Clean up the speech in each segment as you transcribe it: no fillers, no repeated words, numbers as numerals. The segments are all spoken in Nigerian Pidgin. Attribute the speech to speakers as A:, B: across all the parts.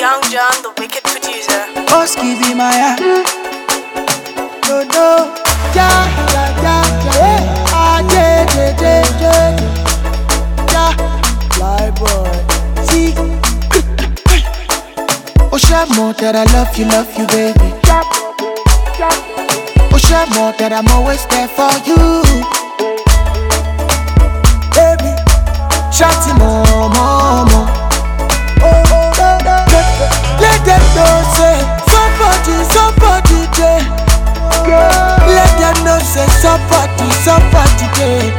A: Young John, the wicked producer.
B: Oski be my no, no. Ja, ja, ja, ja. Ah, ja, ja, ja, ja. Ja, fly boy. See. Oh, share more that I love you, baby. Oh, share more that I'm always there for you. Baby, shawty more, more, more. Let them know say somebody there. Let them know say somebody there.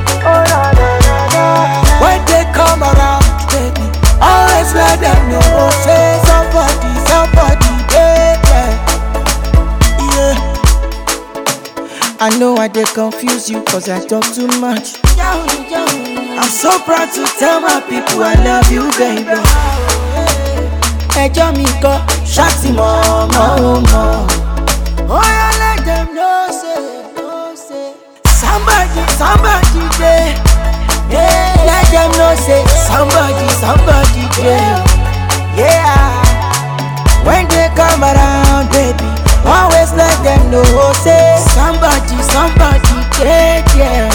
B: When they come around, baby, always let them know say somebody there. Yeah. I know I dey confuse you cause I talk too much. I'm so proud to tell my people I love you, baby. Ẹjọ́ mi kọ́ ṣáàtì mọ́. Oh yeah, let them know say somebody there. Yeah, let them know say somebody there. Yeah, when they come around, baby, always let them know say somebody there. Yeah.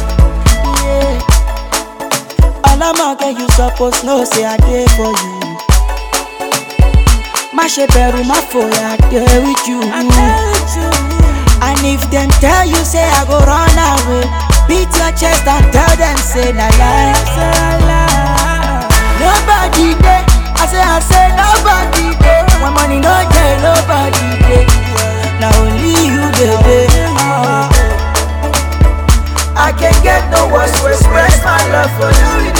B: All you suppose know say I dey for you. Ma ṣe bẹ̀rù má fòyà, I dey with you. And if them tell you say I go run away, beat your chest and tell them say na lie. Nobody dey, I say nobody dey. When money no dey, nobody dey. Na only you baby. I can't get no words to express my love for you.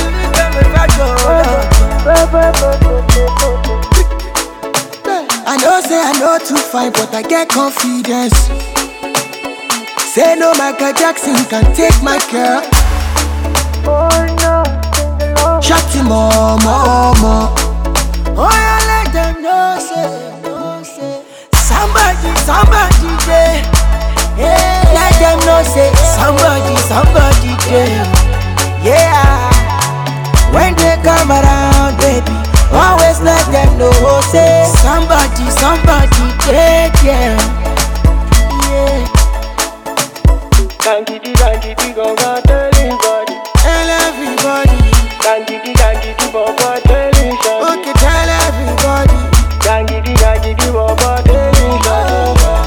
B: I know too fine, but I get confidence. Say no, Michael Jackson can take my girl. Oh no, Shawty more. Oh yeah, let them know say somebody there. Yeah, let them know say somebody there. Yeah, when they come around, baby, always let them know say somebody there. Yeah.
C: Gangidi, go tell everybody.
B: Tell everybody.
C: Gangidi, bobo, tell everybody.
B: Okay, tell everybody.
C: Gangidi, bobo, tell everybody.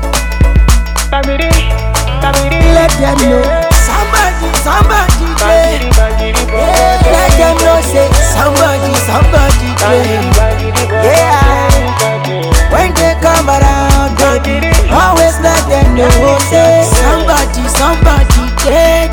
C: Kabiri,
B: let them know somebody there. Yeah, let them know say somebody there. Yeah, when they come around, baby, always let them know say somebody there.